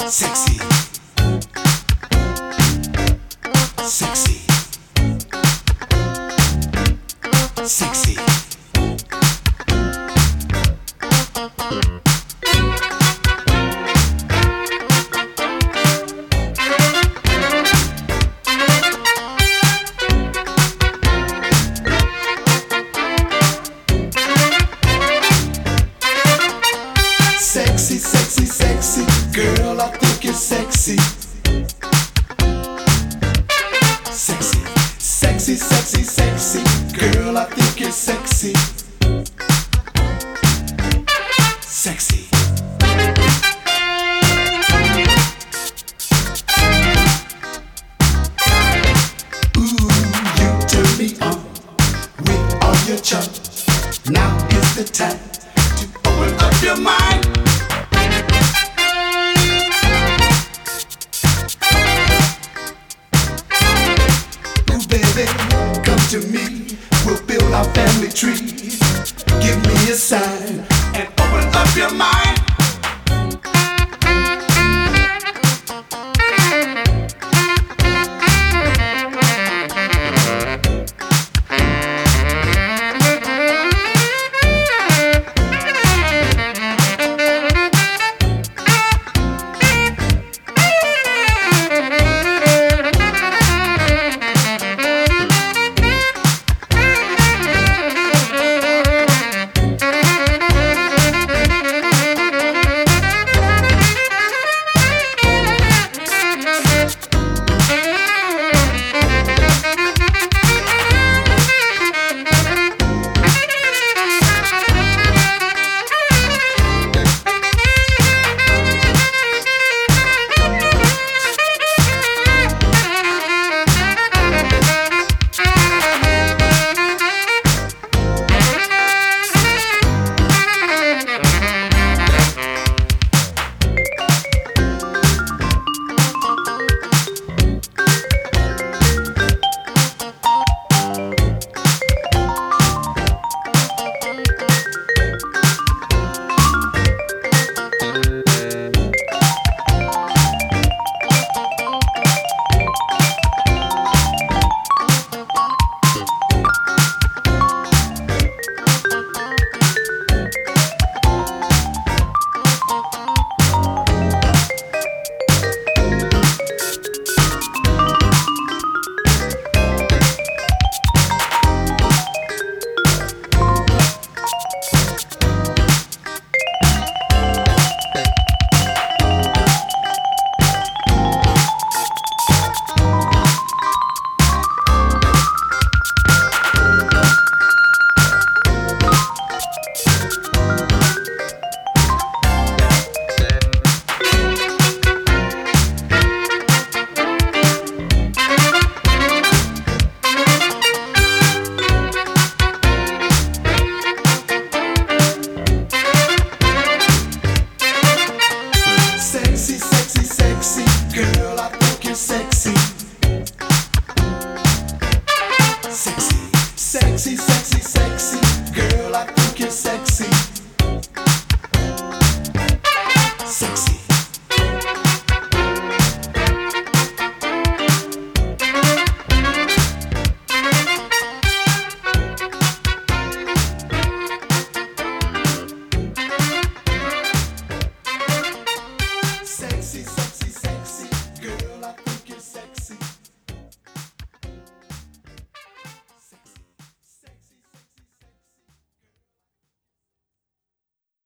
Sexy, sexy, sexy. Sexy, sexy, sexy, girl, I think you're sexy. Sexy, sexy, sexy, sexy, girl, I think you're sexy. Sexy. Ooh, you turn me on with all your charm. Now is the time to open up your mind. Ooh, baby, come to me. We'll build our family tree. Give me a sign and open up your mind.